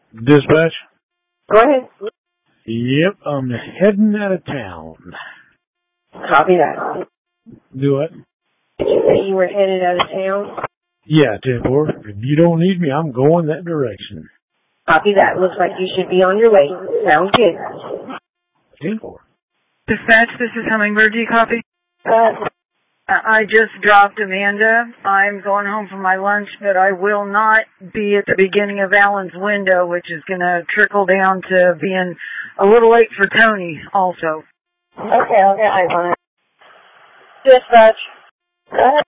Dispatch? Go ahead. Yep, I'm heading out of town. Copy that. Do it? Did you say you were headed out of town? Yeah, 10-4. If you don't need me, I'm going that direction. Copy that. Looks like you should be on your way. Sounds good. 10-4. Dispatch, this is Hummingbird. Do you copy? I just dropped Amanda. I'm going home for my lunch, but I will not be at the beginning of Alan's window, which is going to trickle down to being a little late for Tony also. Okay, I'll get eyes on it. Dispatch. Go ahead.